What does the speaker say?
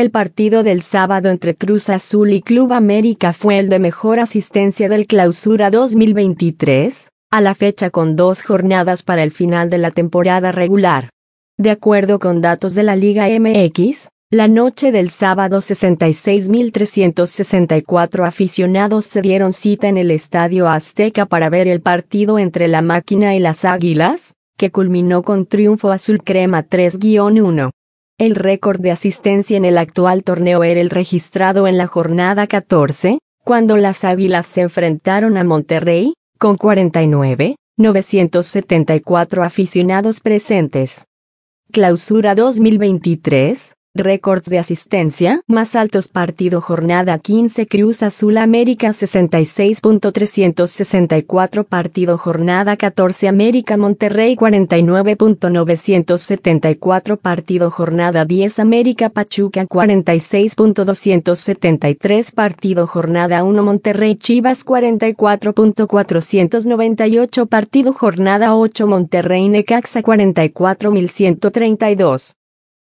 El partido del sábado entre Cruz Azul y Club América fue el de mejor asistencia del Clausura 2023, a la fecha con 2 jornadas para el final de la temporada regular. De acuerdo con datos de la Liga MX, la noche del sábado 66.364 aficionados se dieron cita en el Estadio Azteca para ver el partido entre la Máquina y las Águilas, que culminó con triunfo azul crema 3-1. El récord de asistencia en el actual torneo era el registrado en la jornada 14, cuando las Águilas se enfrentaron a Monterrey, con 49.974 aficionados presentes. Clausura 2023, récords de asistencia más altos. Partido jornada 15 Cruz Azul América 66.364. Partido jornada 14 América Monterrey 49.974. Partido jornada 10 América Pachuca 46.273. Partido jornada 1 Monterrey Chivas 44.498. Partido jornada 8 Monterrey Necaxa 44.132.